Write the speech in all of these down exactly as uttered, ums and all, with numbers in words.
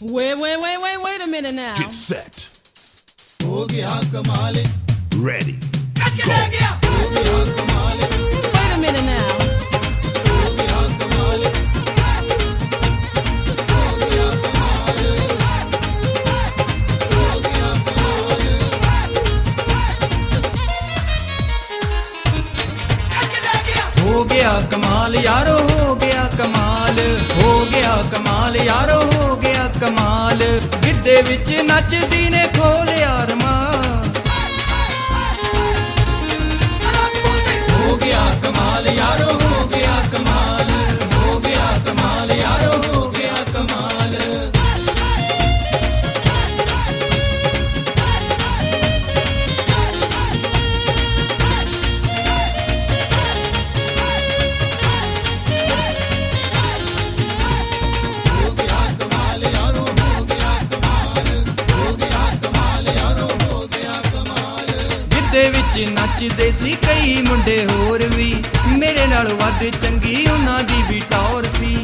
Wait, wait, wait, wait, wait a minute now. Get set. हो गया कमाल Ready. हो गया कमाल Wait a minute now. हो गया कमाल हो गया कमाल हो गया कमाल हो गया कमाल यारो हो गया कमाल हो गया कमाल यारो हो गया कमाल गिद्धे विच नचदी ने खोलिया रमाल हो गया कमाल यारो हो गया कमाल हो गया कमाल यारो हो गया कमाल हो गया कमाल यारो हो गया कमाल हो गया कमाल यारो हो गया कमाल गिद्धे विच नचदे सी कई मुंडे होर भी मेरे नाल वध चंगी उन्हां दी भी टौर सी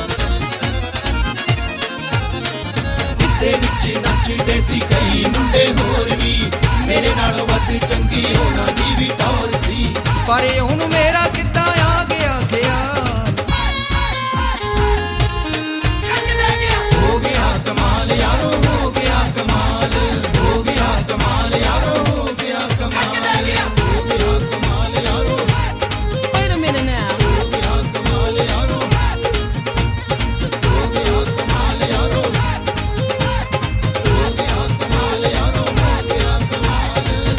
गिद्धे विच नचदे सी कई मुंडे होर भी मेरे नाल वध चंगी होना दी भी टौर सी पर हुण मेरा किद्दां आ गया ख्याल हो गया कमाल यारो हो गया कमाल हो गया कमाल यारो हो गया कमाल हो गया कमाल यारो Wait a minute now. हो गया कमाल यारो हो गया कमाल यारो हो गया कमाल यारो हो गया कमाल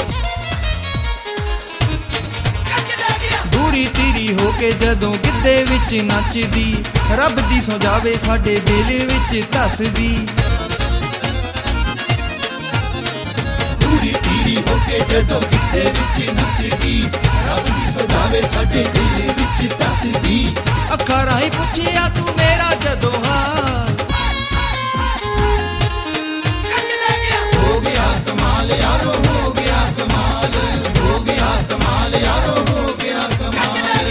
ਦੂਰੀ ਤੀਰੀ ਹੋ ਕੇ ਜਦੋਂ ਗਿੱਧੇ ਵਿੱਚ ਨੱਚਦੀ ਰੱਬ ਦੀ ਸੌ ਜਾਵੇ ਸਾਡੇ ਦਿਲ ਵਿੱਚ ਧੱਸਦੀ ਪੂਰੀ ਪੀੜੀ ਹੋ ਕੇ ਜਦੋਂ ਕਿਤੇ ਵਿੱਚ ਨੱਚਦੀ ਰੱਬ ਦੀ ਸਜਾਵੇ ਸਾਡੇ ਦਿਲ ਵਿੱਚ ਦੱਸਦੀ ਅੱਖਾਂ ਰਾਹੀਂ ਪੁੱਛਿਆ ਤੂੰ ਮੇਰਾ ਜਦੋਂ ਹਾਲ ਹੋ ਗਿਆ ਕਮਾਲ ਯਾਰੋ ਹੋ ਗਿਆ ਕਮਾਲ ਹੋ ਗਿਆ ਕਮਾਲ ਯਾਰੋ ਹੋ ਗਿਆ ਕਮਾਲ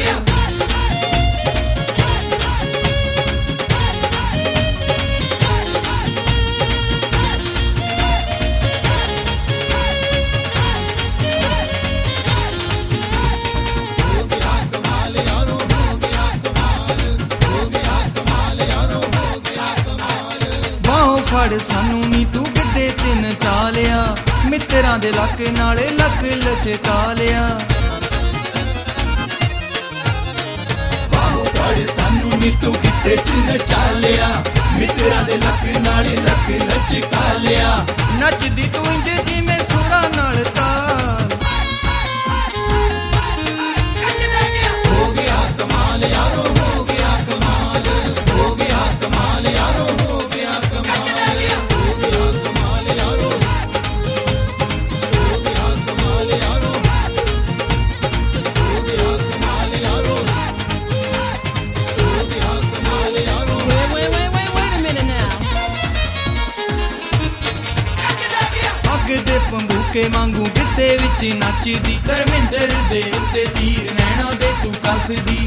ਹੋ ਗਿਆ ਕਮਾਲ ਯਾਰੋ ਹੋ ਗਿਆ ਕਮਾਲ ਹੋ ਗਿਆ ਕਮਾਲ ਯਾਰੋ ਹੋ ਗਿਆ ਕਮਾਲ ਬਾਹੋਂ ਫੜ ਸਾਨੂੰ ਨੀ ਤੂੰ ਗਿੱਧੇ ਚ ਨਚਾ ਲਿਆ ਮਿੱਤਰਾਂ ਦੇ ਲੱਕ ਨਾਲੇ ਲੱਕ ਲਚਕਾ ਲਿਆ ਬਾਹੋਂ ਫੜ ਸਾਨੂੰ ਨੀ ਤੂੰ ਕਿਤੇ ਚ ਨਚਾ ਲਿਆ ਮਿੱਤਰਾਂ ਦੇ ਲੱਕ ਨਾਲ ਲੱਕ ਲਚਕਾ ਲਿਆ ਨੱਚਦੀ ਤੂੰ ਇੰਜ ਜਿਵੇਂ ਸੁਰਾਂ ਨਾਲ ਤਾਲ ਹੋ ਗਿਆ ਕਮਾਲ ਯਾਰੋ ਹੋ ਗਿਆ ਕਮਾਲ ਹੋ ਗਿਆ ਕਮਾਲ ਯਾਰੋ ਹੋ ਗਿਆ ਕਮਾਲ ਹੋ ਗਿਆ ਕਮਾਲ ਯਾਰੋ ਹੋ ਗਿਆ ਕਮਾਲ ਯਾਰੋ ਹੋ ਗਿਆ ਕਮਾਲ ਯਾਰੋ ਹੋ ਗਿਆ ਕਮਾਲ ਯਾਰੋ Wait, wait, wait, wait, wait a minute now. ਅੱਗ ਦੇ ਪੰਬੂਕੇ ਵਾਂਗੂ ਗਿੱਧੇ ਵਿੱਚ ਨੱਚਦੀ ਧਰਮਿੰਦਰ ਦੇ ਉੱਤੇ ਤੀਰ ਨੈਣਾ ਦੇ ਤੂੰ ਕੱਸਦੀ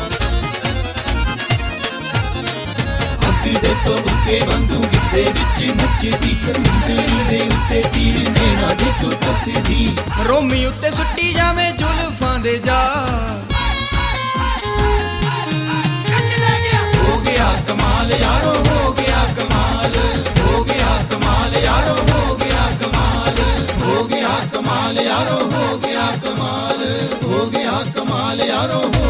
ਅੱਗ ਦੇ ਪਬੂਕੇ ਵਾਂਗੂ ਗਿੱਧੇ ਵਿੱਚ ਨੱਚਦੀ ਕਰਮਿੰਦਰ ਦੇ ਉੱਤੇ ਤੀਰ ਨੈਣਾ ਦੇ ਤੂੰ ਕੱਸਦੀ ਰੋਮੀ ਉੱਤੇ ਸੁੱਟੀ ਜਾਵੇਂ ਜ਼ੁਲਫਾਂ ਦੇ ਜਾਲ ਹੋ ਗਿਆ ਕਮਾਲ ਯਾਰੋ ਹੋ ਗਿਆ ਕਮਾਲ ਹੋ ਗਿਆ ਕਮਾਲ ਯਾਰੋ ਹੋ ਗਿਆ ਕਮਾਲ ਹੋ ਗਿਆ ਕਮਾਲ ਯਾਰੋ ਹੋ ਗਿਆ ਕਮਾਲ ਹੋ ਗਿਆ ਕਮਾਲ ਯਾਰੋ